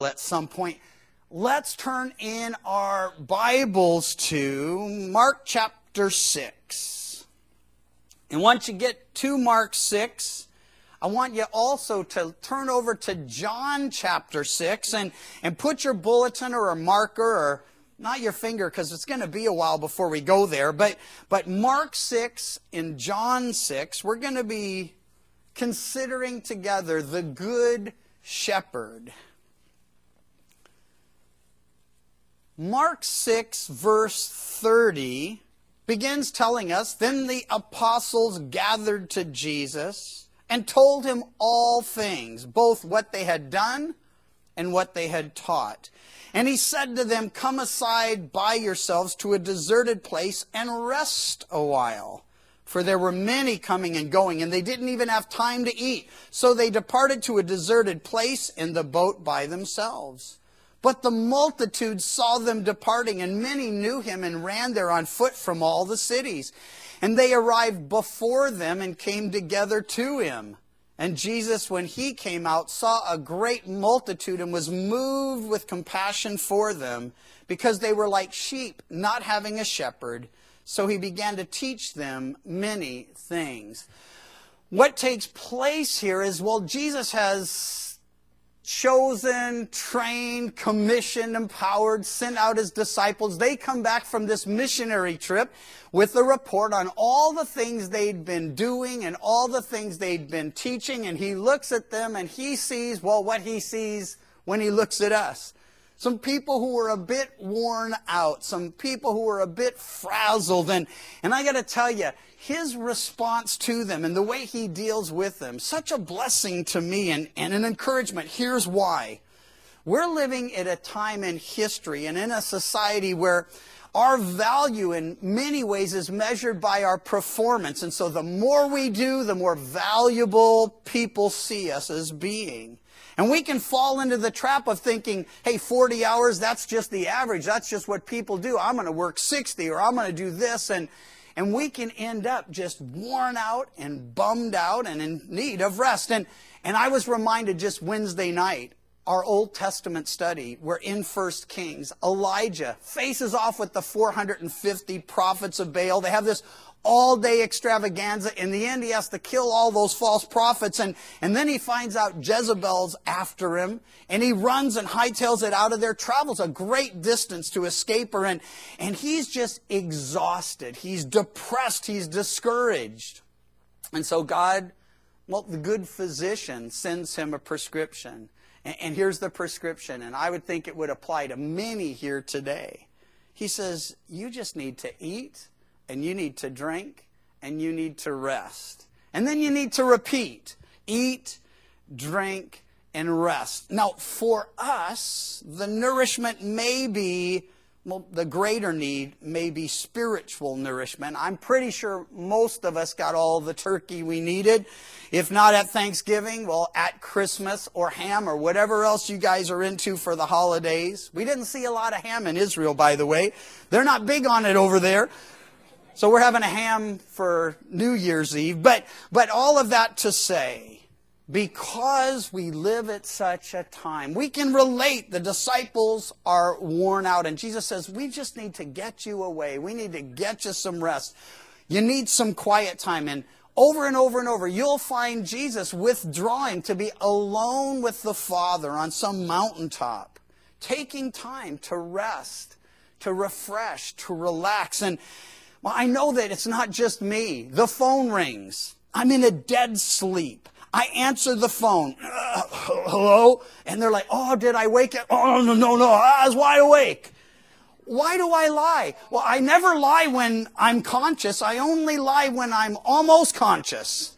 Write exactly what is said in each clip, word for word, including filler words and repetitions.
at some point. Let's turn in our Bibles to Mark chapter six. And once you get to Mark six, I want you also to turn over to John chapter six and, and put your bulletin or a marker, or not your finger because it's going to be a while before we go there, but, but Mark six and John six, we're going to be considering together the Good Shepherd. Mark six verse thirty begins telling us, "Then the apostles gathered to Jesus and told him all things, both what they had done and what they had taught. And he said to them, 'Come aside by yourselves to a deserted place and rest a while.' For there were many coming and going, and they didn't even have time to eat. So they departed to a deserted place in the boat by themselves. But the multitude saw them departing, and many knew him and ran there on foot from all the cities. And they arrived before them and came together to him. And Jesus, when he came out, saw a great multitude and was moved with compassion for them, because they were like sheep not having a shepherd. So he began to teach them many things." What takes place here is, well, Jesus has chosen, trained, commissioned, empowered, sent out his disciples. They come back from this missionary trip with a report on all the things they'd been doing and all the things they'd been teaching. And he looks at them and he sees, well, what he sees when he looks at us. Some people who were a bit worn out, some people who were a bit frazzled. And, and I got to tell you, his response to them and the way he deals with them, such a blessing to me and, and an encouragement. Here's why. We're living at a time in history and in a society where our value in many ways is measured by our performance. And so the more we do, the more valuable people see us as being. And we can fall into the trap of thinking, hey, forty hours, that's just the average. That's just what people do. I'm going to work sixty, or I'm going to do this. And, and we can end up just worn out and bummed out and in need of rest. And, and I was reminded just Wednesday night, our Old Testament study, we're in First Kings. Elijah faces off with the four hundred fifty prophets of Baal. They have this all-day extravaganza. In the end, he has to kill all those false prophets. And, and then he finds out Jezebel's after him. And he runs and hightails it out of there, travels a great distance to escape her. And, and he's just exhausted. He's depressed. He's discouraged. And so God, well, the good physician, sends him a prescription. And, and here's the prescription. And I would think it would apply to many here today. He says, you just need to eat, and you need to drink, and you need to rest. And then you need to repeat. Eat, drink, and rest. Now, for us, the nourishment may be, well, the greater need may be spiritual nourishment. I'm pretty sure most of us got all the turkey we needed. If not at Thanksgiving, well, at Christmas or ham or whatever else you guys are into for the holidays. We didn't see a lot of ham in Israel, by the way. They're not big on it over there. So we're having a ham for New Year's Eve. But, but all of that to say, because we live at such a time, we can relate. The disciples are worn out. And Jesus says, we just need to get you away. We need to get you some rest. You need some quiet time. And over and over and over, you'll find Jesus withdrawing to be alone with the Father on some mountaintop, taking time to rest, to refresh, to relax. And well, I know that it's not just me. The phone rings. I'm in a dead sleep. I answer the phone. Uh, hello? And they're like, oh, did I wake up? Oh, no, no, no. I was wide awake. Why do I lie? Well, I never lie when I'm conscious. I only lie when I'm almost conscious.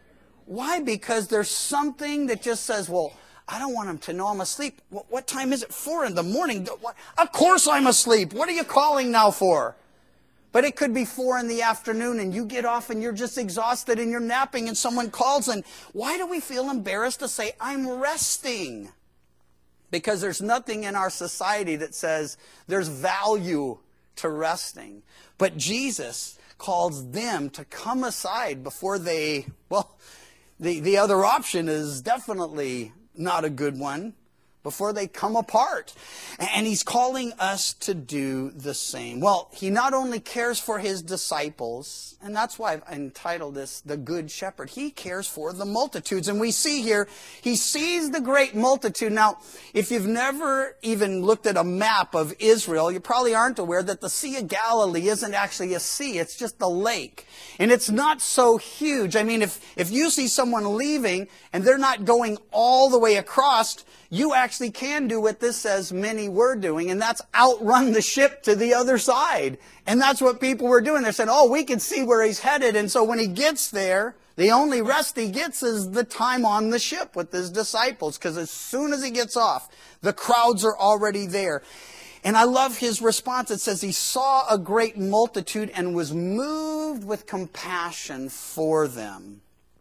Why? Because there's something that just says, well, I don't want them to know I'm asleep. What time is it? Four in the morning. Of course I'm asleep. What are you calling now for? But it could be four in the afternoon and you get off and you're just exhausted and you're napping and someone calls. And why do we feel embarrassed to say, I'm resting? Because there's nothing in our society that says there's value to resting. But Jesus calls them to come aside before they, well, the, the other option is definitely not a good one. before they come apart. And he's calling us to do the same. Well, he not only cares for his disciples, and that's why I've entitled this The Good Shepherd. He cares for the multitudes. And we see here, he sees the great multitude. Now, if you've never even looked at a map of Israel, you probably aren't aware that the Sea of Galilee isn't actually a sea. It's just a lake. And it's not so huge. I mean, if, if you see someone leaving and they're not going all the way across, you actually can do what this says many were doing, and that's outrun the ship to the other side. And that's what people were doing. They're saying, oh, we can see where he's headed. And so when he gets there, the only rest he gets is the time on the ship with his disciples, because as soon as he gets off, the crowds are already there. And I love his response. It says he saw a great multitude and was moved with compassion for them,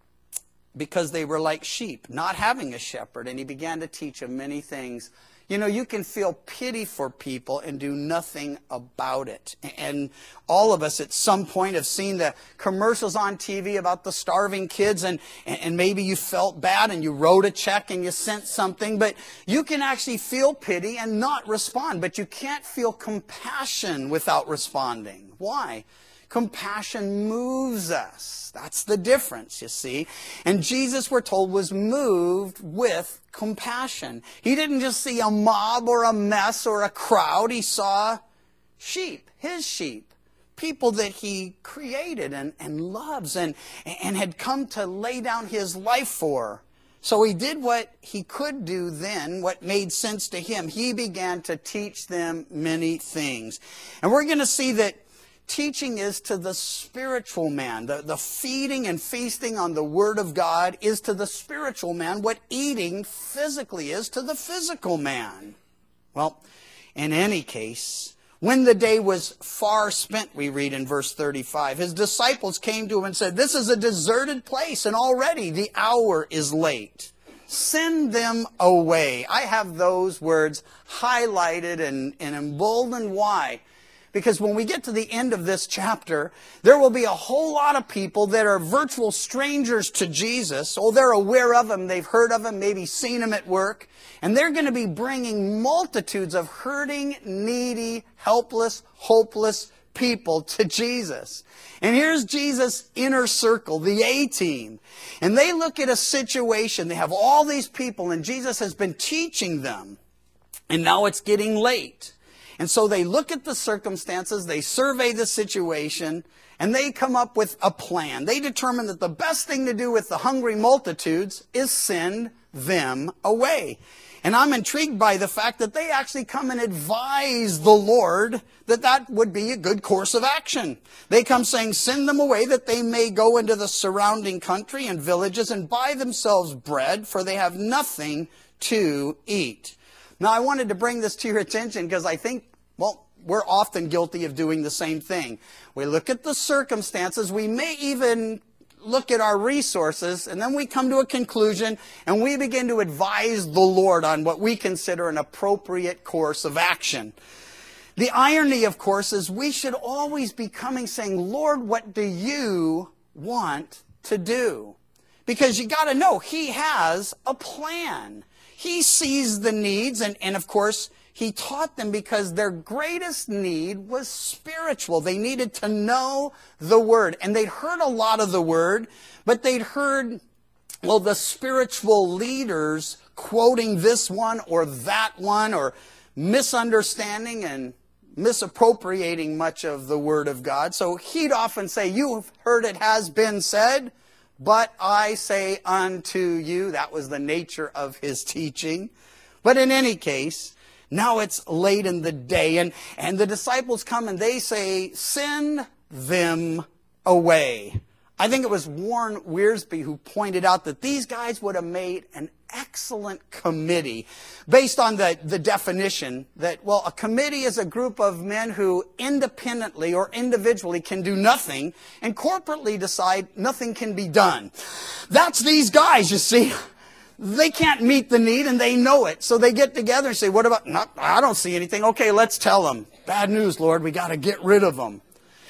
because they were like sheep, not having a shepherd. And he began to teach them many things. You know, you can feel pity for people and do nothing about it. And all of us at some point have seen the commercials on T V about the starving kids, and, and maybe you felt bad and you wrote a check and you sent something. But you can actually feel pity and not respond. But you can't feel compassion without responding. Why? Compassion moves us. That's the difference, you see. And Jesus, we're told, was moved with compassion. He didn't just see a mob or a mess or a crowd. He saw sheep, his sheep, people that he created and, and loves and, and had come to lay down his life for. So he did what he could do then, what made sense to him. He began to teach them many things. And we're going to see that teaching is to the spiritual man. The, the feeding and feasting on the Word of God is to the spiritual man what eating physically is to the physical man. Well, in any case, when the day was far spent, we read in verse thirty-five, his disciples came to him and said, this is a deserted place, and already the hour is late. Send them away. I have those words highlighted and, and emboldened. Why? Because when we get to the end of this chapter, there will be a whole lot of people that are virtual strangers to Jesus. Oh, they're aware of him. They've heard of him, maybe seen him at work. And they're going to be bringing multitudes of hurting, needy, helpless, hopeless people to Jesus. And here's Jesus' inner circle, the A-team. And they look at a situation. They have all these people, and Jesus has been teaching them. And now it's getting late. And so they look at the circumstances, they survey the situation, and they come up with a plan. They determine that the best thing to do with the hungry multitudes is send them away. And I'm intrigued by the fact that they actually come and advise the Lord that that would be a good course of action. They come saying, send them away that they may go into the surrounding country and villages and buy themselves bread, for they have nothing to eat. Now, I wanted to bring this to your attention because I think, well, we're often guilty of doing the same thing. We look at the circumstances. We may even look at our resources, and then we come to a conclusion, and we begin to advise the Lord on what we consider an appropriate course of action. The irony, of course, is we should always be coming saying, Lord, what do you want to do? Because you got to know, he has a plan. He sees the needs, and, and of course, he taught them because their greatest need was spiritual. They needed to know the Word. And they'd heard a lot of the Word, but they'd heard, well, the spiritual leaders quoting this one or that one, or misunderstanding and misappropriating much of the Word of God. So he'd often say, you've heard it has been said, but I say unto you. That was the nature of his teaching. But in any case, now it's late in the day, and, and the disciples come and they say, send them away. I think it was Warren Wiersbe who pointed out that these guys would have made an excellent committee based on the, the definition that, well, a committee is a group of men who independently or individually can do nothing and corporately decide nothing can be done. That's these guys, you see. They can't meet the need and they know it. So they get together and say, what about, no, I don't see anything. Okay, let's tell them. Bad news, Lord, we got to get rid of them.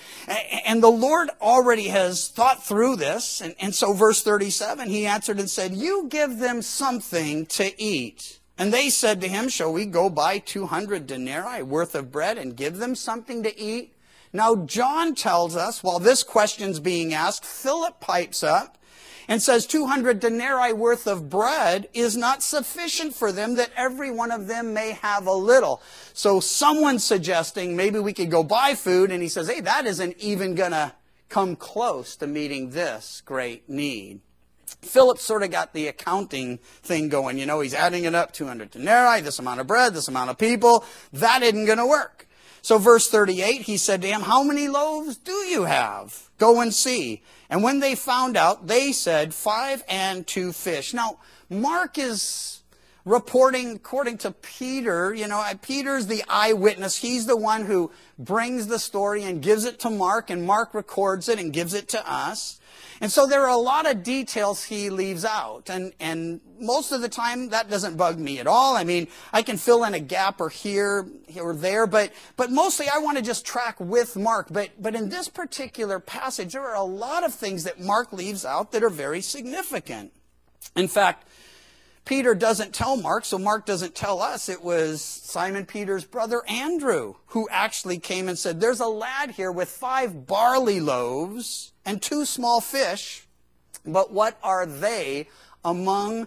And the Lord already has thought through this. And, and so verse thirty-seven, he answered and said, you give them something to eat. And they said to him, shall we go buy two hundred denarii worth of bread and give them something to eat? Now John tells us, while this question's being asked, Philip pipes up and says two hundred denarii worth of bread is not sufficient for them, that every one of them may have a little. So someone's suggesting maybe we could go buy food, and he says, hey, that isn't even going to come close to meeting this great need. Philip sort of got the accounting thing going. You know, he's adding it up, two hundred denarii, this amount of bread, this amount of people. That isn't going to work. So verse thirty-eight, he said to him, how many loaves do you have? Go and see. And when they found out, they said, five and two fish. Now, Mark is reporting according to Peter. You know, Peter's the eyewitness. He's the one who brings the story and gives it to Mark, and Mark records it and gives it to us. And so there are a lot of details he leaves out. And, and most of the time, that doesn't bug me at all. I mean, I can fill in a gap or here or there, but, but mostly I want to just track with Mark. But, but in this particular passage, there are a lot of things that Mark leaves out that are very significant. In fact, Peter doesn't tell Mark, so Mark doesn't tell us. It was Simon Peter's brother Andrew who actually came and said, there's a lad here with five barley loaves and two small fish, but what are they among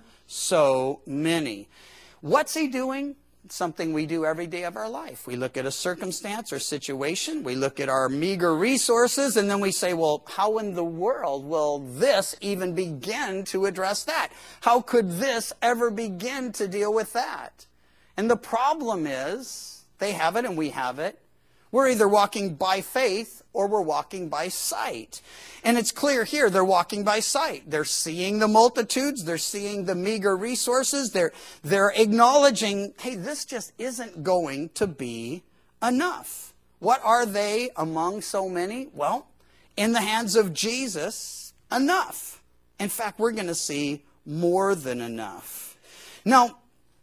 so many? What's he doing? Something we do every day of our life. We look at a circumstance or situation, we look at our meager resources, and then we say, well, how in the world will this even begin to address that? How could this ever begin to deal with that? And the problem is, they have it and we have it. We're either walking by faith or we're walking by sight. And it's clear here, they're walking by sight. They're seeing the multitudes. They're seeing the meager resources. They're, they're acknowledging, hey, this just isn't going to be enough. What are they among so many? Well, in the hands of Jesus, enough. In fact, we're going to see more than enough. Now,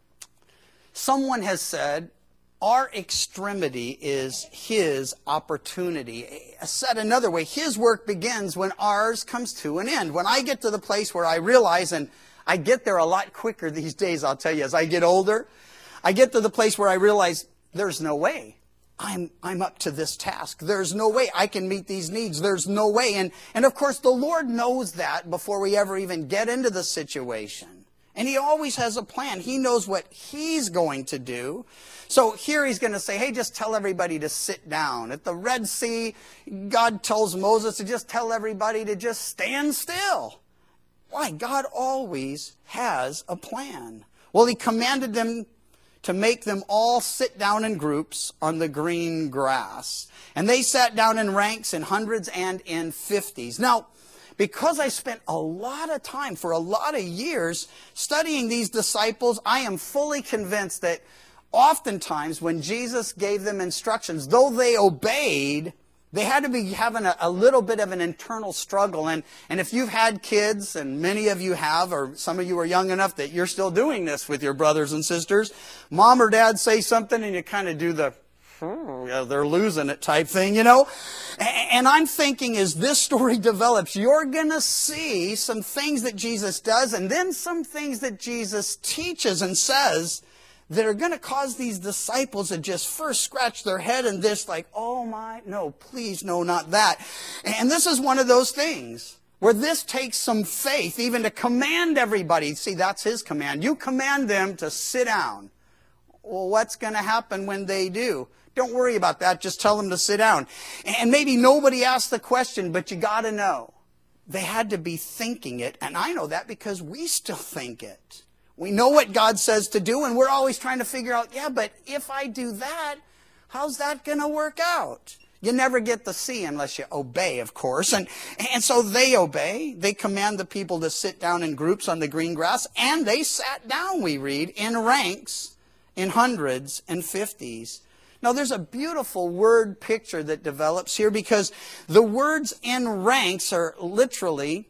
someone has said, our extremity is his opportunity. Said another way, his work begins when ours comes to an end. When I get to the place where I realize, and I get there a lot quicker these days, I'll tell you, as I get older, I get to the place where I realize there's no way. I'm, I'm up to this task. There's no way I can meet these needs. There's no way. And, and of course, the Lord knows that before we ever even get into the situation. And he always has a plan. He knows what he's going to do. So here he's going to say, hey, just tell everybody to sit down. At the Red Sea, God tells Moses to just tell everybody to just stand still. Why? God always has a plan. Well, he commanded them to make them all sit down in groups on the green grass. And they sat down in ranks, in hundreds and in fifties. Now, because I spent a lot of time for a lot of years studying these disciples, I am fully convinced that oftentimes when Jesus gave them instructions, though they obeyed, they had to be having a, a little bit of an internal struggle. And, and if you've had kids, and many of you have, or some of you are young enough that you're still doing this with your brothers and sisters, mom or dad say something and you kind of do the, oh, yeah, they're losing it type thing, you know. And I'm thinking as this story develops, you're going to see some things that Jesus does and then some things that Jesus teaches and says that are going to cause these disciples to just first scratch their head and this like, oh my, no, please, no, not that. And this is one of those things where this takes some faith even to command everybody. See, that's his command. You command them to sit down. Well, what's going to happen when they do? Don't worry about that. Just tell them to sit down. And maybe nobody asked the question, but you got to know. They had to be thinking it. And I know that because we still think it. We know what God says to do, and we're always trying to figure out, yeah, but if I do that, how's that going to work out? You never get the see unless you obey, of course. And, and so they obey. They command the people to sit down in groups on the green grass, and they sat down, we read, in ranks, in hundreds and fifties. Now, there's a beautiful word picture that develops here because the words in ranks are literally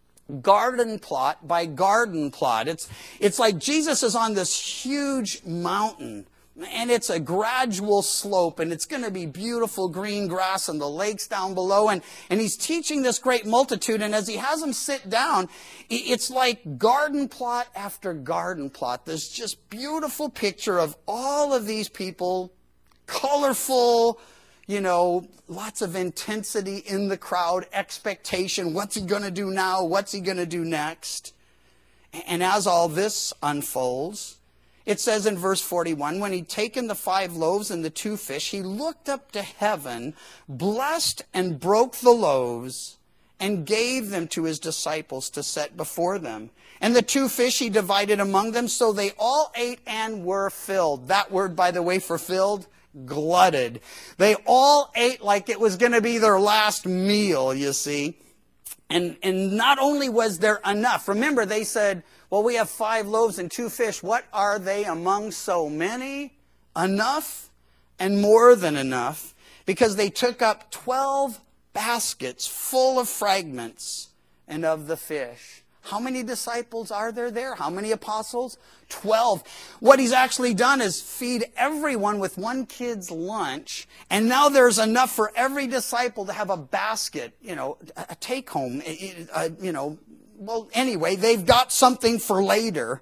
garden plot by garden plot. It's, it's like Jesus is on this huge mountain And it's a gradual slope, and it's going to be beautiful green grass and the lakes down below. And, and he's teaching this great multitude, and as he has them sit down, it's like garden plot after garden plot. There's just beautiful picture of all of these people, colorful, you know, lots of intensity in the crowd, expectation. What's he going to do now? What's he going to do next? And as all this unfolds, it says in verse forty-one, when he'd taken the five loaves and the two fish, he looked up to heaven, blessed and broke the loaves, and gave them to his disciples to set before them. And the two fish he divided among them, so they all ate and were filled. That word, by the way, for filled, glutted. They all ate like it was going to be their last meal, you see. And, and not only was there enough, remember they said, well, we have five loaves and two fish. What are they among so many? Enough and more than enough, because they took up twelve baskets full of fragments and of the fish. How many disciples are there there? How many apostles? Twelve. What he's actually done is feed everyone with one kid's lunch, and now there's enough for every disciple to have a basket, you know, a take-home, you know. Well, anyway, they've got something for later.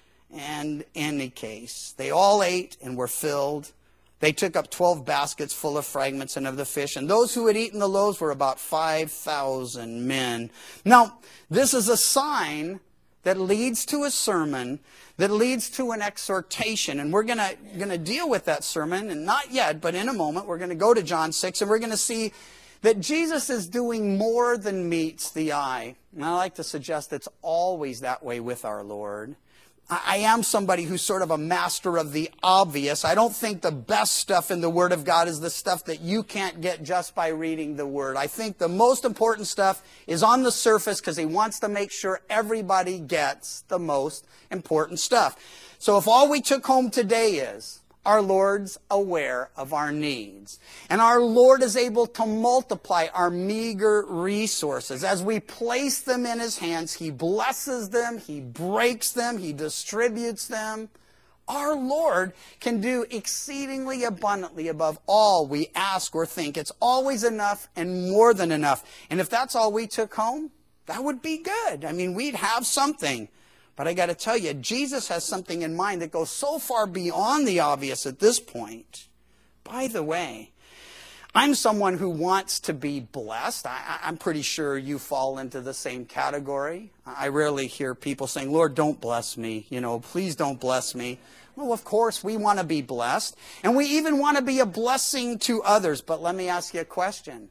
And in any case, they all ate and were filled. They took up twelve baskets full of fragments and of the fish. And those who had eaten the loaves were about five thousand men. Now, this is a sign that leads to a sermon, that leads to an exhortation. And we're going to going to deal with that sermon, and not yet, but in a moment, we're going to go to John six, and we're going to see that Jesus is doing more than meets the eye. And I like to suggest it's always that way with our Lord. I am somebody who's sort of a master of the obvious. I don't think the best stuff in the Word of God is the stuff that you can't get just by reading the Word. I think the most important stuff is on the surface because he wants to make sure everybody gets the most important stuff. So if all we took home today is our Lord's aware of our needs, and our Lord is able to multiply our meager resources. As we place them in his hands, he blesses them, he breaks them, he distributes them. Our Lord can do exceedingly abundantly above all we ask or think. It's always enough and more than enough. And if that's all we took home, that would be good. I mean, we'd have something. But I got to tell you, Jesus has something in mind that goes so far beyond the obvious at this point. By the way, I'm someone who wants to be blessed. I, I'm pretty sure you fall into the same category. I rarely hear people saying, Lord, don't bless me. You know, please don't bless me. Well, of course, we want to be blessed. And we even want to be a blessing to others. But let me ask you a question.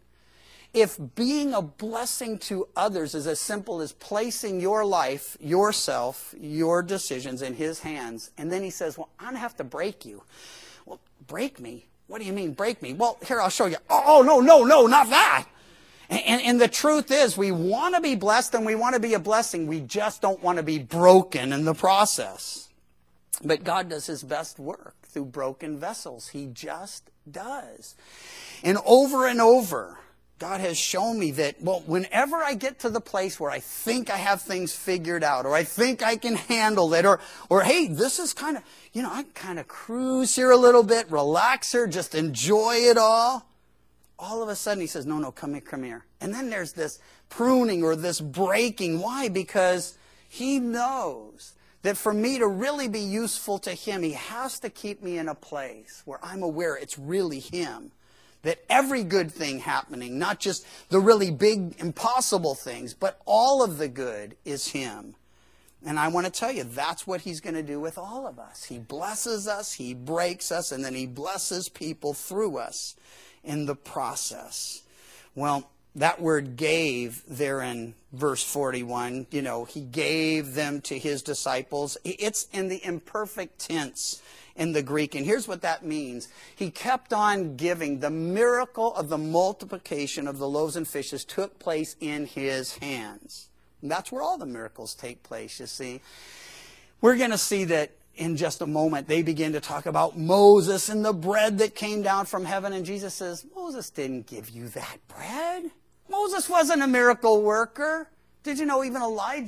If being a blessing to others is as simple as placing your life, yourself, your decisions in his hands, and then he says, well, I'm going to have to break you. Well, break me? What do you mean, break me? Well, here, I'll show you. Oh, no, no, no, not that. And, and, and the truth is, we want to be blessed and we want to be a blessing. We just don't want to be broken in the process. But God does his best work through broken vessels. He just does. And over and over, God has shown me that, well, whenever I get to the place where I think I have things figured out, or I think I can handle it, or, or hey, this is kind of, you know, I kind of cruise here a little bit, relax here, just enjoy it all. All of a sudden he says, no, no, come here, come here. And then there's this pruning or this breaking. Why? Because he knows that for me to really be useful to him, he has to keep me in a place where I'm aware it's really him. That every good thing happening, not just the really big, impossible things, but all of the good is him. And I want to tell you, that's what he's going to do with all of us. He blesses us, he breaks us, and then he blesses people through us in the process. Well, that word gave there in verse forty-one, you know, he gave them to his disciples. It's in the imperfect tense in the Greek. And here's what that means. He kept on giving. The miracle of the multiplication of the loaves and fishes took place in his hands. And that's where all the miracles take place, you see. We're going to see that in just a moment. They begin to talk about Moses and the bread that came down from heaven. And Jesus says, Moses didn't give you that bread. Moses wasn't a miracle worker. Did you know even Elijah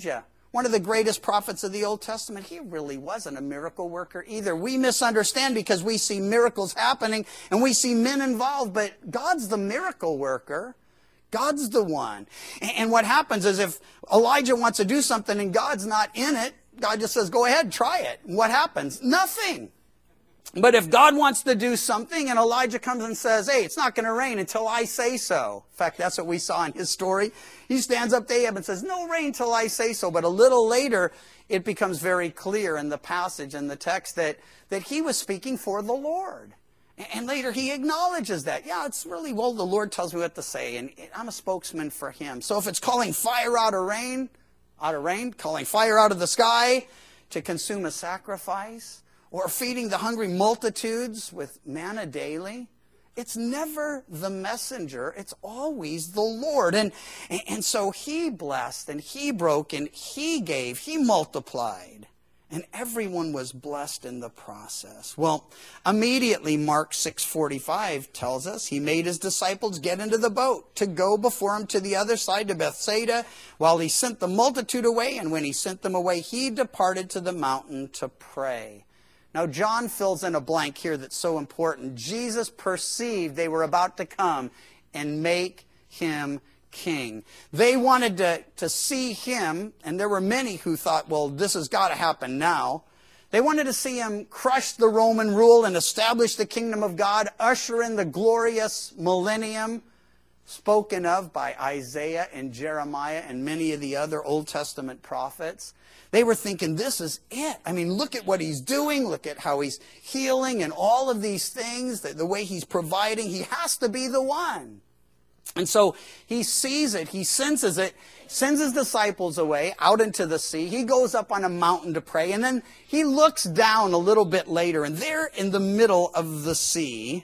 one of the greatest prophets of the Old Testament, he really wasn't a miracle worker either. We misunderstand because we see miracles happening and we see men involved, but God's the miracle worker. God's the one. And what happens is if Elijah wants to do something and God's not in it, God just says, go ahead, try it. What happens? Nothing. But if God wants to do something and Elijah comes and says, hey, it's not going to rain until I say so. In fact, that's what we saw in his story. He stands up to Ahab and says, no rain till I say so. But a little later, it becomes very clear in the passage and the text that, that he was speaking for the Lord. And later he acknowledges that. Yeah, it's really, well, the Lord tells me what to say, and I'm a spokesman for him. So if it's calling fire out of rain, out of rain, calling fire out of the sky to consume a sacrifice, or feeding the hungry multitudes with manna daily, it's never the messenger. It's always the Lord. And, and so he blessed, and he broke, and he gave, he multiplied. And everyone was blessed in the process. Well, immediately Mark six forty-five tells us he made his disciples get into the boat to go before him to the other side to Bethsaida while he sent the multitude away. And when he sent them away, he departed to the mountain to pray. Now, John fills in a blank here that's so important. Jesus perceived they were about to come and make him king. They wanted to, to see him, and there were many who thought, well, this has got to happen now. They wanted to see him crush the Roman rule and establish the kingdom of God, usher in the glorious millennium spoken of by Isaiah and Jeremiah and many of the other Old Testament prophets. They were thinking, this is it. I mean, look at what he's doing. Look at how he's healing and all of these things, the, the way he's providing. He has to be the one. And so he sees it, he senses it, sends his disciples away out into the sea. He goes up on a mountain to pray, and then he looks down a little bit later, and there in the middle of the sea,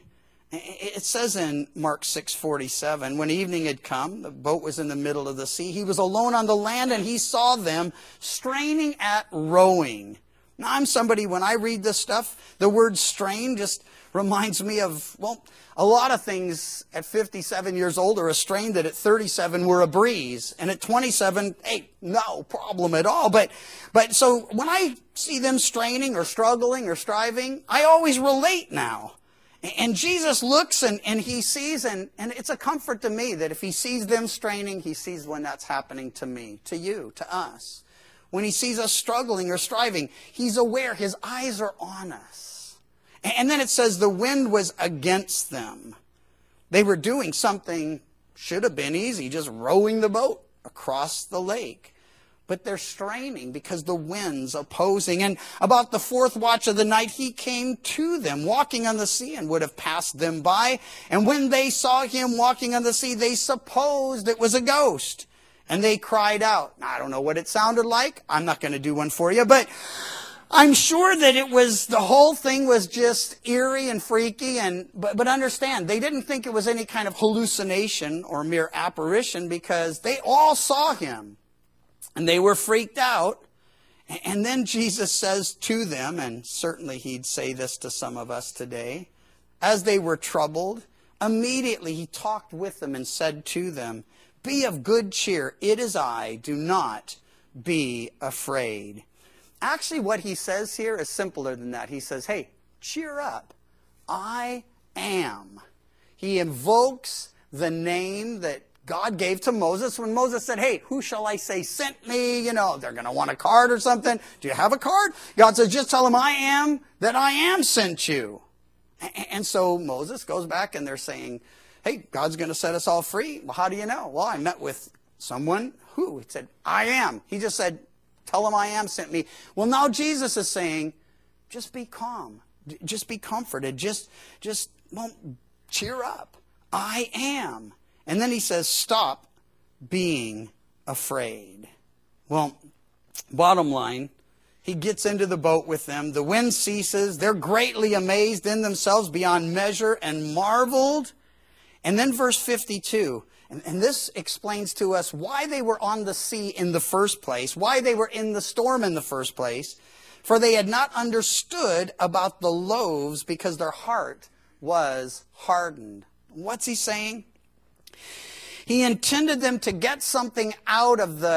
it says in Mark six forty-seven, when evening had come, the boat was in the middle of the sea. He was alone on the land, and he saw them straining at rowing. Now, I'm somebody, when I read this stuff, the word strain just reminds me of, well, a lot of things at fifty-seven years old are a strain that at thirty-seven were a breeze. And at twenty-seven, hey, no problem at all. But, but so when I see them straining or struggling or striving, I always relate now. And Jesus looks and, and he sees, and, and it's a comfort to me that if he sees them straining, he sees when that's happening to me, to you, to us. When he sees us struggling or striving, he's aware, his eyes are on us. And then it says the wind was against them. They were doing something, should have been easy, just rowing the boat across the lake. But they're straining because the wind's opposing. And about the fourth watch of the night, he came to them, walking on the sea, and would have passed them by. And when they saw him walking on the sea, they supposed it was a ghost. And they cried out. Now, I don't know what it sounded like. I'm not going to do one for you, but I'm sure that it was, the whole thing was just eerie and freaky, and but, but understand, they didn't think it was any kind of hallucination or mere apparition because they all saw him, and they were freaked out. And then Jesus says to them, and certainly he'd say this to some of us today, as they were troubled, immediately he talked with them and said to them, be of good cheer, it is I, do not be afraid. Actually, what he says here is simpler than that. He says, hey, cheer up. I am. He invokes the name that God gave to Moses when Moses said, hey, who shall I say sent me? You know, they're going to want a card or something. Do you have a card? God says, just tell them I am, that I am sent you. And so Moses goes back and they're saying, hey, God's going to set us all free. Well, how do you know? Well, I met with someone who he said, I am. He just said, tell them I am sent me. Well, now Jesus is saying, just be calm. Just be comforted. Just, just, well, cheer up. I am. And then he says, stop being afraid. Well, bottom line, he gets into the boat with them. The wind ceases. They're greatly amazed in themselves beyond measure and marveled. And then verse fifty-two. And, and this explains to us why they were on the sea in the first place, why they were in the storm in the first place. For they had not understood about the loaves because their heart was hardened. What's he saying? He intended them to get something out of the,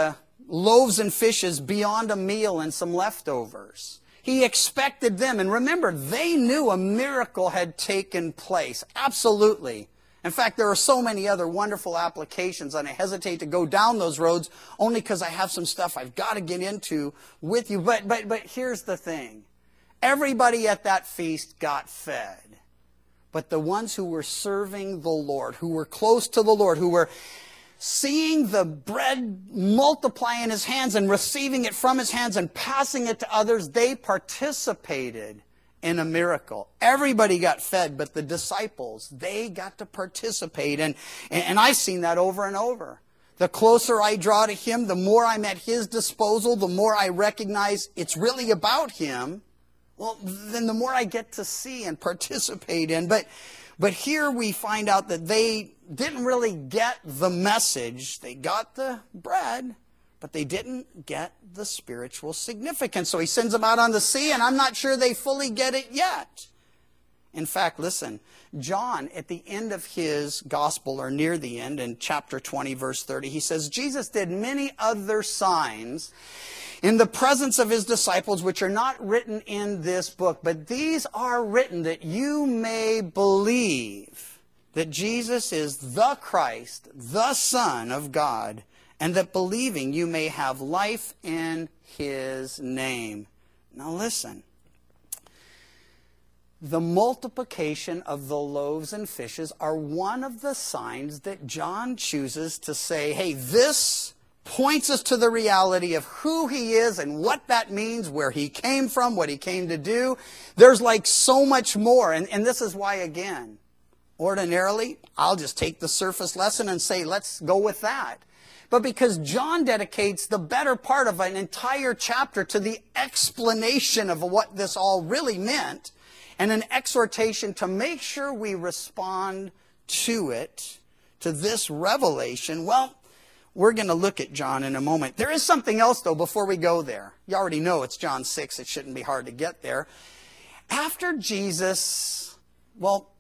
loaves and fishes beyond a meal and some leftovers. He expected them. And remember, they knew a miracle had taken place. Absolutely. In fact, there are so many other wonderful applications, and I hesitate to go down those roads only because I have some stuff I've got to get into with you. But, but, but here's the thing. Everybody at that feast got fed. But the ones who were serving the Lord, who were close to the Lord, who were seeing the bread multiply in his hands and receiving it from his hands and passing it to others, they participated in a miracle. Everybody got fed, but the disciples, they got to participate. And, and I've seen that over and over. The closer I draw to him, the more I'm at his disposal, the more I recognize it's really about him. Well, then the more I get to see and participate in. But, but here we find out that they didn't really get the message. They got the bread, but they didn't get the spiritual significance. So he sends them out on the sea, and I'm not sure they fully get it yet. In fact, listen, John, at the end of his gospel, or near the end, in chapter twenty, verse thirty, he says, Jesus did many other signs in the presence of his disciples, which are not written in this book, but these are written that you may believe that Jesus is the Christ, the Son of God, and that believing you may have life in his name. Now listen. The multiplication of the loaves and fishes are one of the signs that John chooses to say, hey, this points us to the reality of who he is and what that means, where he came from, what he came to do. There's like so much more. And, and this is why, again, ordinarily, I'll just take the surface lesson and say, let's go with that. But because John dedicates the better part of an entire chapter to the explanation of what this all really meant, and an exhortation to make sure we respond to it, to this revelation, well, we're going to look at John in a moment. There is something else, though, before we go there. You already know it's John six. It shouldn't be hard to get there. After Jesus, well,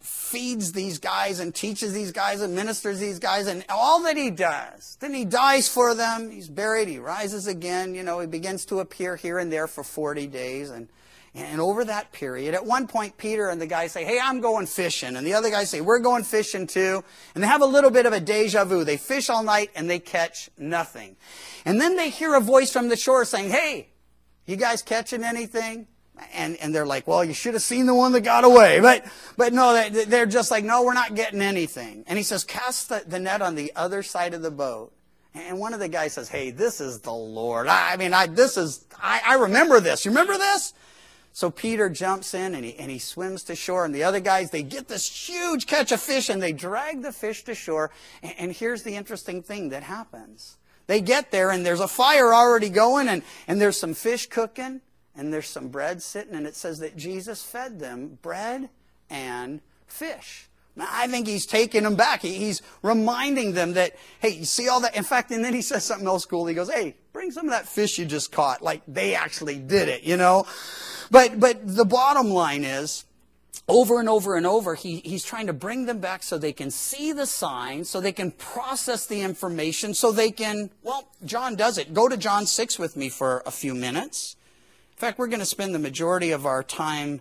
feeds these guys and teaches these guys and ministers these guys and all that he does, then he dies for them. He's buried. He rises again. You know, he begins to appear here and there for forty days. And And over that period, at one point, Peter and the guys say, hey, I'm going fishing. And the other guys say, we're going fishing too. And they have a little bit of a deja vu. They fish all night and they catch nothing. And then they hear a voice from the shore saying, hey, you guys catching anything? And, and they're like, well, you should have seen the one that got away. But, but no, they, they're just like, no, we're not getting anything. And he says, cast the, the net on the other side of the boat. And one of the guys says, hey, this is the Lord. I, I mean, I, this is, I, I remember this. You remember this? So Peter jumps in and he, and he swims to shore. And the other guys, they get this huge catch of fish and they drag the fish to shore. And, and here's the interesting thing that happens. They get there and there's a fire already going and, and there's some fish cooking and there's some bread sitting. And it says that Jesus fed them bread and fish. Now, I think he's taking them back. He, he's reminding them that, hey, you see all that? In fact, and then he says something else cool. He goes, hey, bring some of that fish you just caught. Like they actually did it, you know. But but the bottom line is, over and over and over, he, he's trying to bring them back so they can see the signs, so they can process the information, so they can, well, John does it. Go to John six with me for a few minutes. In fact, we're going to spend the majority of our time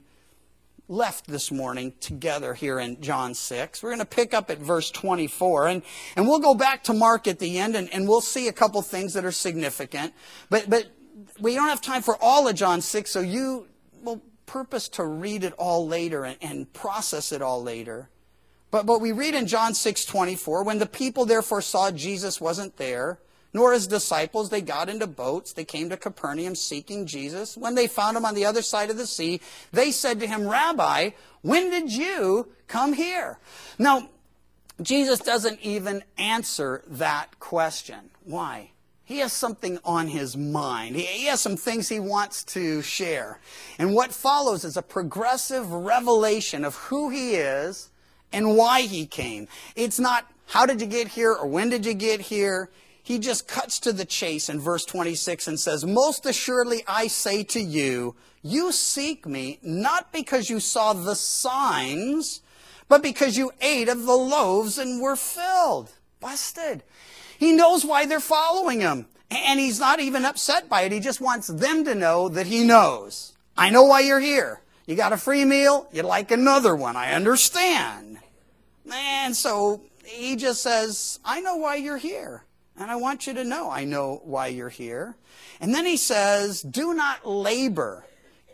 left this morning together here in John six. We're going to pick up at verse twenty-four, and, and we'll go back to Mark at the end, and, and we'll see a couple things that are significant. But, but we don't have time for all of John six, so you will purpose to read it all later and, and process it all later. But, but we read in John six twenty-four, when the people therefore saw Jesus wasn't there, nor his disciples, they got into boats. They came to Capernaum seeking Jesus. When they found him on the other side of the sea, they said to him, Rabbi, when did you come here? Now, Jesus doesn't even answer that question. Why? He has something on his mind. He, he has some things he wants to share. And what follows is a progressive revelation of who he is and why he came. It's not, how did you get here or when did you get here? He just cuts to the chase in verse twenty-six and says, most assuredly I say to you, you seek me not because you saw the signs, but because you ate of the loaves and were filled. Busted. He knows why they're following him. And he's not even upset by it. He just wants them to know that he knows. I know why you're here. You got a free meal. You'd like another one. I understand. And so he just says, I know why you're here. And I want you to know I know why you're here. And then he says, do not labor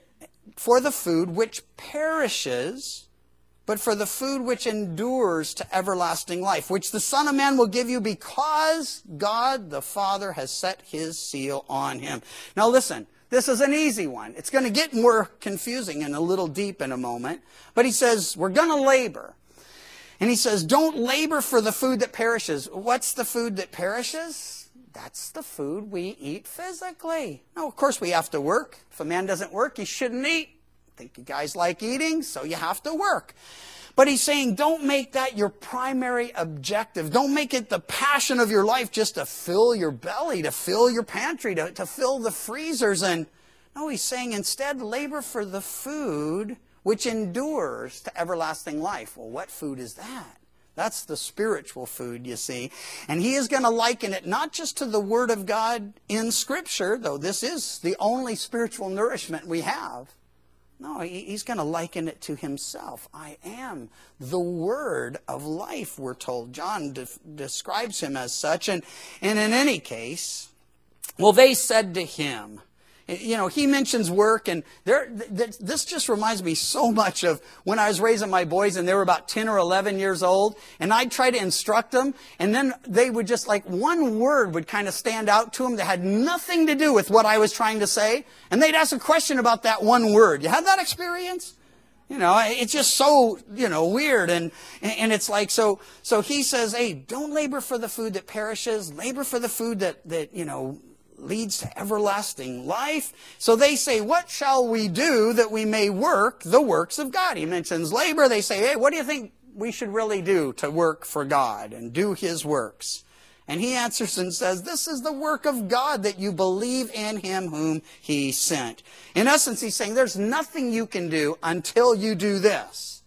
for the food which perishes, but for the food which endures to everlasting life, which the Son of Man will give you because God the Father has set his seal on him. Now listen, this is an easy one. It's going to get more confusing and a little deep in a moment. But he says, we're going to labor. And he says, don't labor for the food that perishes. What's the food that perishes? That's the food we eat physically. Now, of course, we have to work. If a man doesn't work, he shouldn't eat. I think you guys like eating, so you have to work. But he's saying, don't make that your primary objective. Don't make it the passion of your life just to fill your belly, to fill your pantry, to, to fill the freezers. And no, he's saying instead, labor for the food which endures to everlasting life. Well, what food is that? That's the spiritual food, you see. And he is going to liken it not just to the Word of God in Scripture, though this is the only spiritual nourishment we have. No, he's going to liken it to himself. I am the Word of life, we're told. John de- describes him as such. And, and in any case, well, they said to him, you know, he mentions work, and there, th- this just reminds me so much of when I was raising my boys and they were about ten or eleven years old, and I'd try to instruct them, and then they would just, like, one word would kind of stand out to them that had nothing to do with what I was trying to say, and they'd ask a question about that one word. You had that experience? You know, it's just so, you know, weird. And, and it's like, so, so he says, hey, don't labor for the food that perishes, labor for the food that, that, you know, leads to everlasting life. So they say, what shall we do that we may work the works of God? He mentions labor. They say, hey, what do you think we should really do to work for God and do his works? And he answers and says, this is the work of God, that you believe in him whom he sent. In essence, he's saying there's nothing you can do until you do this.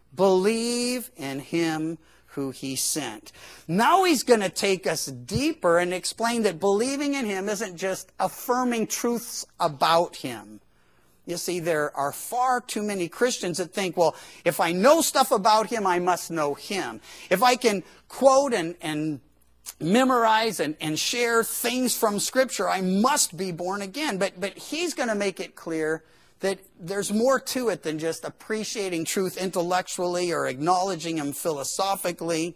Believe in him who he sent. Now he's going to take us deeper and explain that believing in him isn't just affirming truths about him. You see, there are far too many Christians that think, well, if I know stuff about him, I must know him. If I can quote and, and memorize and, and share things from Scripture, I must be born again. But, but he's going to make it clear that there's more to it than just appreciating truth intellectually or acknowledging him philosophically.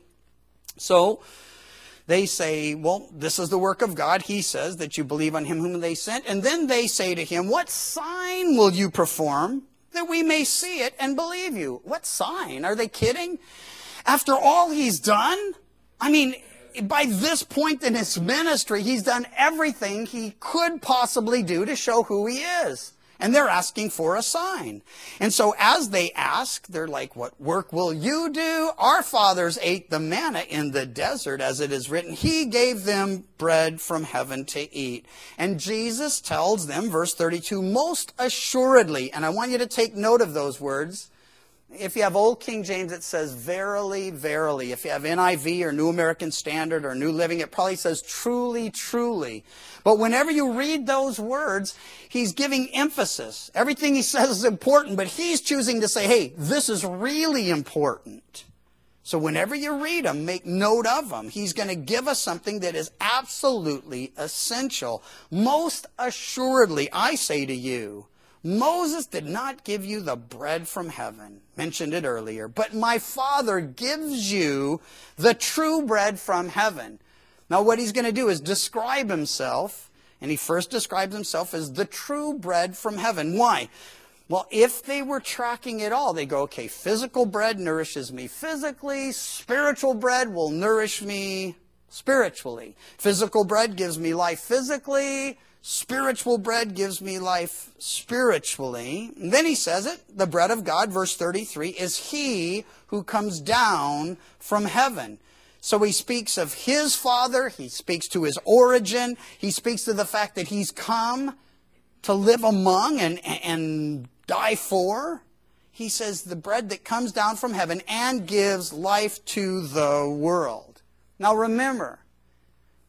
So they say, well, this is the work of God. He says that you believe on him whom they sent. And then they say to him, what sign will you perform that we may see it and believe you? What sign? Are they kidding? After all he's done? I mean, by this point in his ministry, he's done everything he could possibly do to show who he is. And they're asking for a sign. And so as they ask, they're like, what work will you do? Our fathers ate the manna in the desert, as it is written. He gave them bread from heaven to eat. And Jesus tells them, verse thirty-two, most assuredly, and I want you to take note of those words. If you have Old King James, it says, verily, verily. If you have N I V or New American Standard or New Living, it probably says, truly, truly. But whenever you read those words, he's giving emphasis. Everything he says is important, but he's choosing to say, hey, this is really important. So whenever you read them, make note of them. He's going to give us something that is absolutely essential. Most assuredly, I say to you, Moses did not give you the bread from heaven, mentioned it earlier, but my Father gives you the true bread from heaven. Now what he's going to do is describe himself, and he first describes himself as the true bread from heaven. Why? Well, if they were tracking it all, they go, okay, physical bread nourishes me physically, spiritual bread will nourish me spiritually. Physical bread gives me life physically, spiritual bread gives me life spiritually. And then he says it, the bread of God, verse thirty-three, is he who comes down from heaven. So he speaks of his Father, he speaks to his origin, he speaks to the fact that he's come to live among and, and die for. He says the bread that comes down from heaven and gives life to the world. Now remember,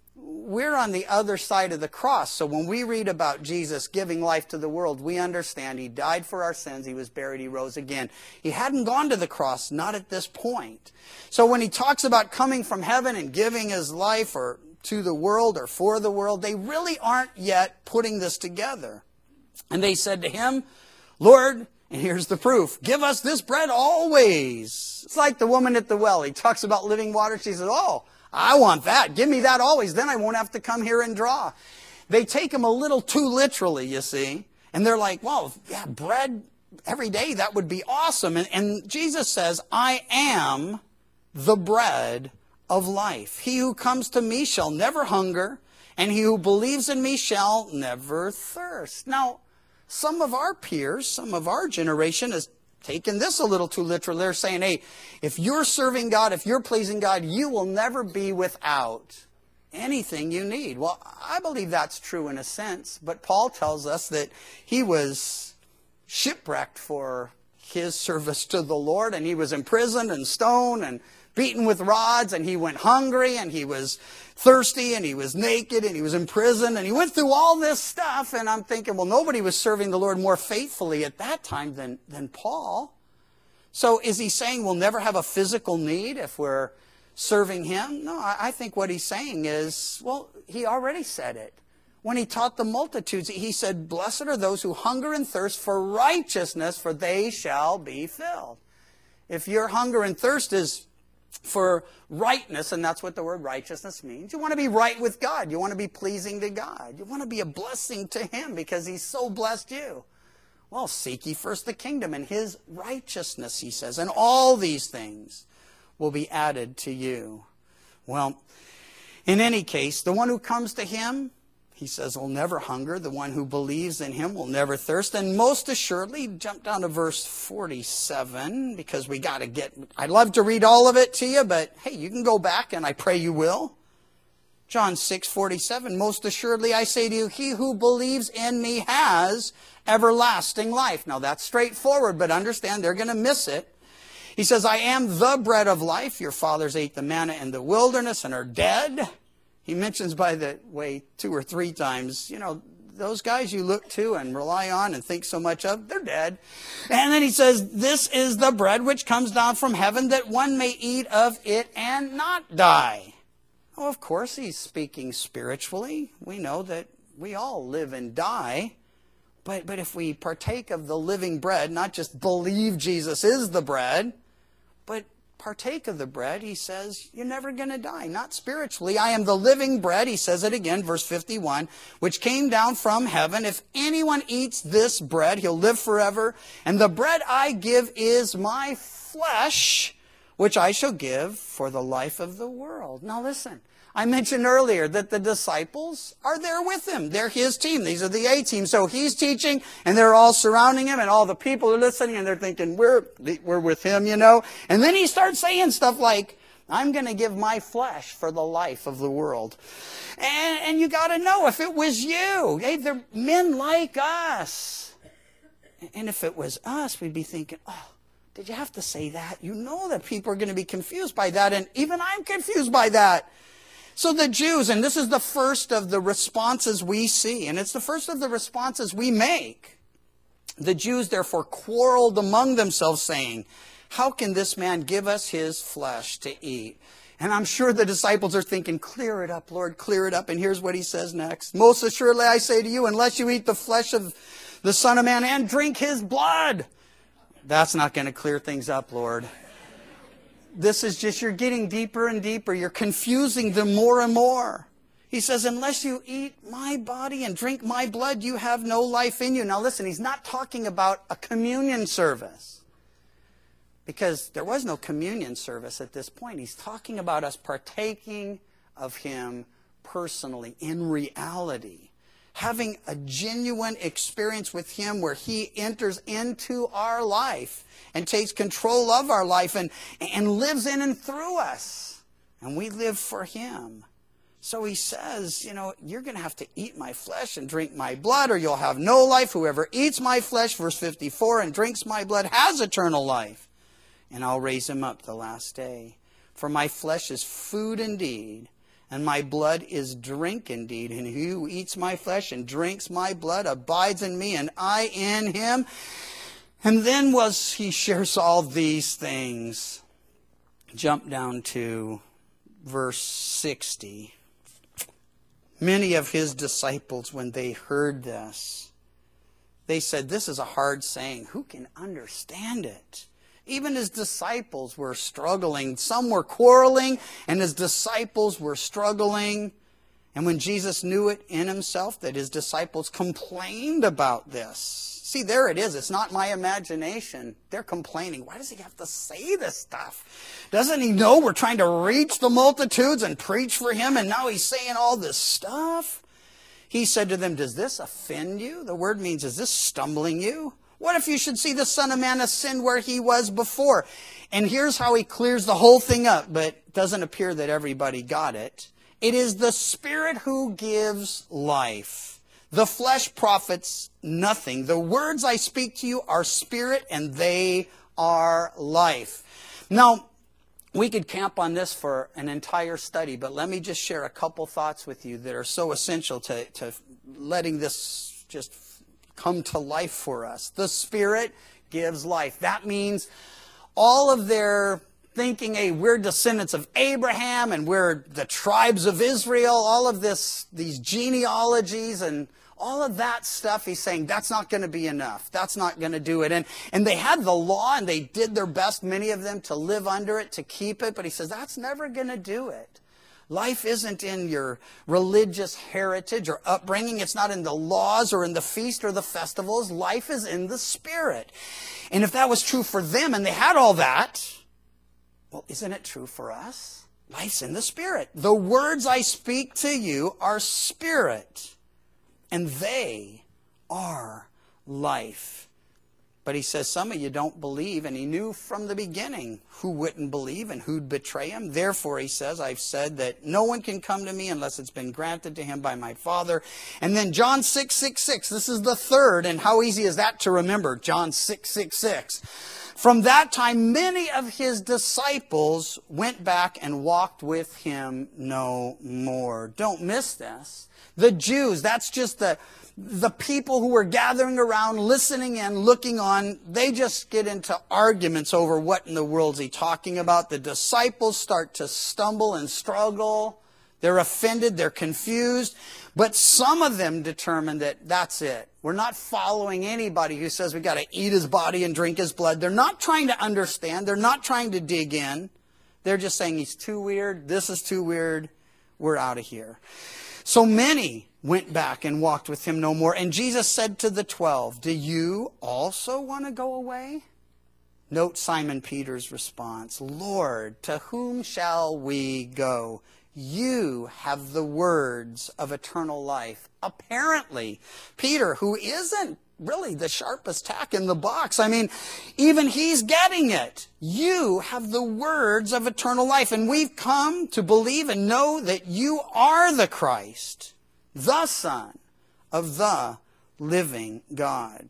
we're on the other side of the cross. So when we read about Jesus giving life to the world, we understand he died for our sins, he was buried, he rose again. He hadn't gone to the cross, not at this point. So when he talks about coming from heaven and giving his life or to the world or for the world, they really aren't yet putting this together. And they said to him, Lord, and here's the proof, give us this bread always. It's like the woman at the well. He talks about living water. She says, oh, I want that. Give me that always. Then I won't have to come here and draw. They take him a little too literally, you see. And they're like, well, yeah, bread every day, that would be awesome. And, and Jesus says, I am the bread of life. He who comes to me shall never hunger, and he who believes in me shall never thirst. Now, some of our peers, some of our generation has taken this a little too literal. They're saying, hey, if you're serving God, if you're pleasing God, you will never be without anything you need. Well, I believe that's true in a sense, but Paul tells us that he was shipwrecked for his service to the Lord, and he was imprisoned and stoned and beaten with rods, and he went hungry, and he was thirsty, and he was naked, and he was in prison, and he went through all this stuff, and I'm thinking, well, nobody was serving the Lord more faithfully at that time than, than Paul. So is he saying we'll never have a physical need if we're serving him? No, I, I think what he's saying is, well, he already said it. When he taught the multitudes, he said, blessed are those who hunger and thirst for righteousness, for they shall be filled. If your hunger and thirst is for rightness, and that's what the word righteousness means. You want to be right with God. You want to be pleasing to God. You want to be a blessing to him because he's so blessed you. Well, seek ye first the kingdom and his righteousness, he says, and all these things will be added to you. Well, in any case, the one who comes to him, he says, will never hunger. The one who believes in him will never thirst. And most assuredly, jump down to verse forty-seven, because we got to get, I'd love to read all of it to you, but hey, you can go back, and I pray you will. John six forty-seven, most assuredly I say to you, he who believes in me has everlasting life. Now that's straightforward, but understand they're going to miss it. He says, I am the bread of life. Your fathers ate the manna in the wilderness and are dead. He mentions, by the way, two or three times, you know, those guys you look to and rely on and think so much of, they're dead. And then he says, this is the bread which comes down from heaven, that one may eat of it and not die. Oh, of course, he's speaking spiritually. We know that we all live and die. But, but if we partake of the living bread, not just believe Jesus is the bread, but partake of the bread, he says, you're never going to die. Not spiritually. I am the living bread, he says it again, verse fifty-one, which came down from heaven. If anyone eats this bread, he'll live forever. And the bread I give is my flesh, which I shall give for the life of the world. Now listen, I mentioned earlier that the disciples are there with him. They're his team. These are the A team. So he's teaching, and they're all surrounding him, and all the people are listening, and they're thinking, we're, we're with him, you know. And then he starts saying stuff like, I'm going to give my flesh for the life of the world. And, and you got to know, if it was you, hey, they're men like us. And if it was us, we'd be thinking, oh, did you have to say that? You know that people are going to be confused by that, and even I'm confused by that. So the Jews, and this is the first of the responses we see, and it's the first of the responses we make. The Jews therefore quarreled among themselves, saying, how can this man give us his flesh to eat? And I'm sure the disciples are thinking, clear it up, Lord, clear it up. And here's what he says next. Most assuredly I say to you, unless you eat the flesh of the Son of Man and drink his blood. That's not going to clear things up, Lord. This is just, you're getting deeper and deeper. You're confusing them more and more. He says, unless you eat my body and drink my blood, you have no life in you. Now listen, he's not talking about a communion service, because there was no communion service at this point. He's talking about us partaking of him personally, in reality. Having a genuine experience with him where he enters into our life and takes control of our life and, and lives in and through us. And we live for him. So he says, you know, you're going to have to eat my flesh and drink my blood, or you'll have no life. Whoever eats my flesh, verse fifty-four, and drinks my blood has eternal life. And I'll raise him up the last day. For my flesh is food indeed, and my blood is drink indeed. And he who eats my flesh and drinks my blood abides in me, and I in him. And then was he shares all these things. Jump down to verse sixty. Many of his disciples, when they heard this, they said, this is a hard saying. Who can understand it? Even his disciples were struggling. Some were quarreling, and his disciples were struggling. And when Jesus knew it in himself that his disciples complained about this. See, there it is. It's not my imagination. They're complaining. Why does he have to say this stuff? Doesn't he know we're trying to reach the multitudes and preach for him, and now he's saying all this stuff? He said to them, does this offend you? The word means, is this stumbling you? What if you should see the Son of Man ascend where he was before? And here's how he clears the whole thing up, but it doesn't appear that everybody got it. It is the Spirit who gives life. The flesh profits nothing. The words I speak to you are spirit, and they are life. Now, we could camp on this for an entire study, but let me just share a couple thoughts with you that are so essential to, to letting this just come to life for us. The Spirit gives life. That means all of their thinking, hey, we're descendants of Abraham and we're the tribes of Israel, all of this, these genealogies and all of that stuff, he's saying that's not going to be enough. That's not going to do it. And, and they had the law and they did their best, many of them, to live under it, to keep it. But he says that's never going to do it. Life isn't in your religious heritage or upbringing. It's not in the laws or in the feast or the festivals. Life is in the Spirit. And if that was true for them and they had all that, well, isn't it true for us? Life's in the Spirit. The words I speak to you are spirit, and they are life. But he says some of you don't believe, and he knew from the beginning who wouldn't believe and who'd betray him. Therefore, he says, I've said that no one can come to me unless it's been granted to him by my Father. And then John six six six, this is the third, and how easy is that to remember? John six six six. From that time, many of his disciples went back and walked with him no more. Don't miss this. The Jews, that's just the, the people who were gathering around, listening in, looking on. They just get into arguments over what in the world is he talking about. The disciples start to stumble and struggle. They're offended. They're confused. But some of them determined that that's it. We're not following anybody who says we've got to eat his body and drink his blood. They're not trying to understand. They're not trying to dig in. They're just saying he's too weird. This is too weird. We're out of here. So many went back and walked with him no more. And Jesus said to the twelve, do you also want to go away? Note Simon Peter's response. Lord, to whom shall we go? You have the words of eternal life. Apparently, Peter, who isn't really the sharpest tack in the box, I mean, even he's getting it. You have the words of eternal life. And we've come to believe and know that you are the Christ, the Son of the living God.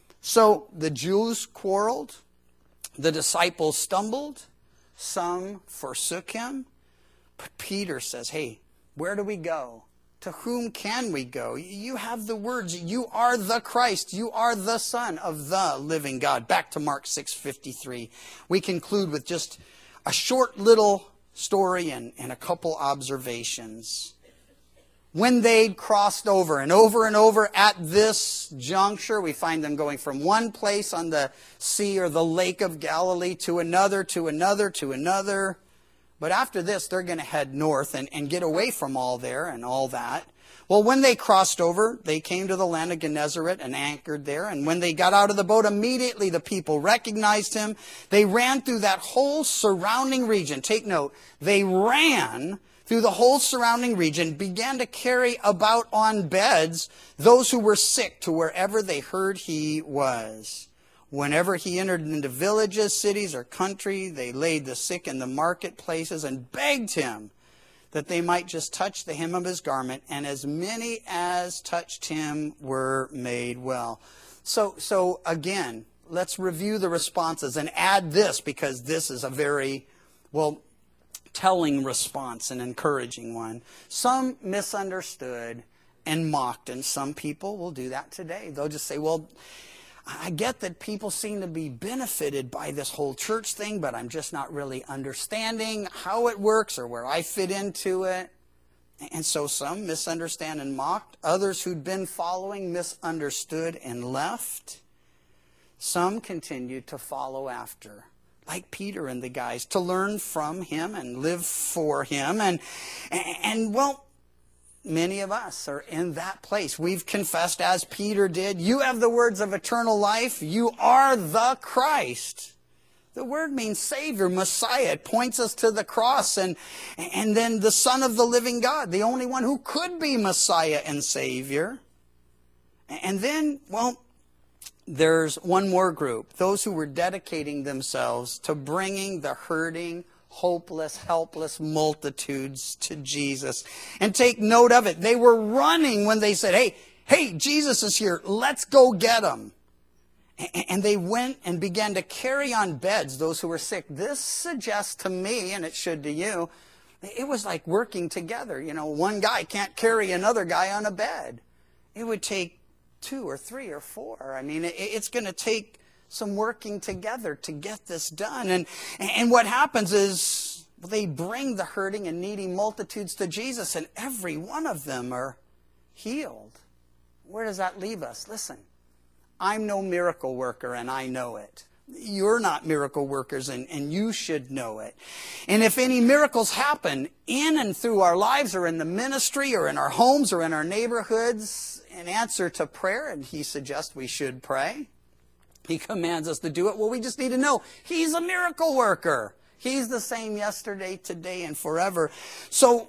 So the Jews quarreled. The disciples stumbled. Some forsook him. But Peter says, hey, where do we go? To whom can we go? You have the words. You are the Christ. You are the Son of the living God. Back to Mark six fifty-three. We conclude with just a short little story and, and a couple observations. When they'd crossed over and over and over at this juncture, we find them going from one place on the sea or the lake of Galilee to another, to another, to another. But after this, they're going to head north and, and get away from all there and all that. Well, when they crossed over, they came to the land of Gennesaret and anchored there. And when they got out of the boat, immediately the people recognized him. They ran through that whole surrounding region. Take note, they ran through the whole surrounding region, began to carry about on beds those who were sick to wherever they heard he was. Whenever he entered into villages, cities, or country, they laid the sick in the marketplaces and begged him that they might just touch the hem of his garment, and as many as touched him were made well. So, so again, let's review the responses and add this, because this is a very, well, telling response, an encouraging one. Some misunderstood and mocked, and some people will do that today. They'll just say, well, I get that people seem to be benefited by this whole church thing, but I'm just not really understanding how it works or where I fit into it. And so some misunderstand and mocked. Others who'd been following misunderstood and left. Some continued to follow after, like Peter and the guys, to learn from him and live for him. And, and well, many of us are in that place. We've confessed, as Peter did, you have the words of eternal life. You are the Christ. The word means Savior, Messiah. It points us to the cross and, and then the Son of the living God, the only one who could be Messiah and Savior. And then, well, there's one more group, those who were dedicating themselves to bringing the hurting, hopeless, helpless multitudes to Jesus. And take note of it. They were running when they said, hey, hey, Jesus is here. Let's go get him. And they went and began to carry on beds those who were sick. This suggests to me, and it should to you, it was like working together. You know, one guy can't carry another guy on a bed. It would take two or three or four. I mean, it's going to take some working together to get this done. And, and what happens is they bring the hurting and needy multitudes to Jesus, and every one of them are healed. Where does that leave us? Listen. I'm no miracle worker, and I know it. You're not miracle workers, and, and you should know it. And if any miracles happen in and through our lives or in the ministry or in our homes or in our neighborhoods in answer to prayer, and he suggests we should pray, he commands us to do it, well, we just need to know he's a miracle worker. He's the same yesterday, today, and forever. So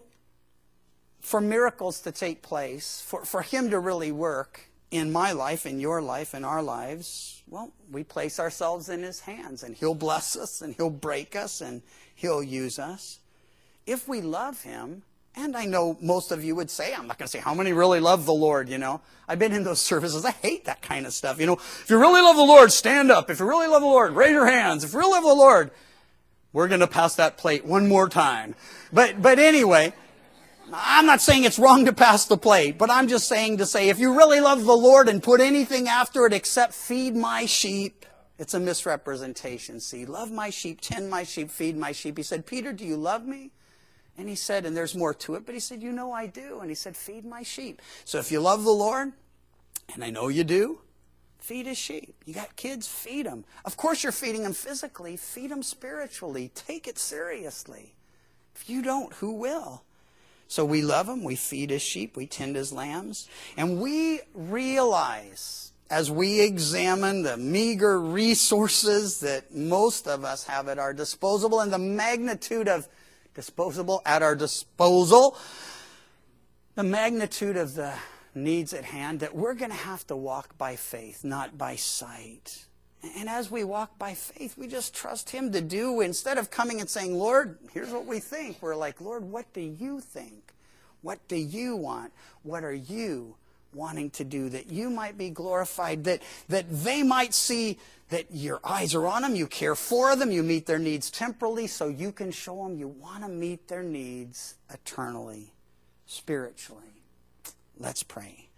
for miracles to take place, for, for him to really work, in my life, in your life, in our lives, well, we place ourselves in his hands, and he'll bless us, and he'll break us, and he'll use us. If we love him, and I know most of you would say, I'm not going to say how many really love the Lord, you know. I've been in those services. I hate that kind of stuff. You know, if you really love the Lord, stand up. If you really love the Lord, raise your hands. If you really love the Lord, we're going to pass that plate one more time. But, but anyway, I'm not saying it's wrong to pass the plate, but I'm just saying to say, if you really love the Lord and put anything after it except feed my sheep, it's a misrepresentation. See, love my sheep, tend my sheep, feed my sheep. He said, Peter, do you love me? And he said, and there's more to it, but he said, you know I do. And he said, feed my sheep. So if you love the Lord, and I know you do, feed his sheep. You got kids, feed them. Of course you're feeding them physically, feed them spiritually. Take it seriously. If you don't, who will? So we love him, we feed his sheep, we tend his lambs, and we realize as we examine the meager resources that most of us have at our disposal and the magnitude of disposable at our disposal, the magnitude of the needs at hand, that we're going to have to walk by faith, not by sight. And as we walk by faith, we just trust him to do, instead of coming and saying, Lord, here's what we think. We're like, Lord, what do you think? What do you want? What are you wanting to do that you might be glorified, that, that they might see that your eyes are on them, you care for them, you meet their needs temporally, so you can show them you want to meet their needs eternally, spiritually. Let's pray.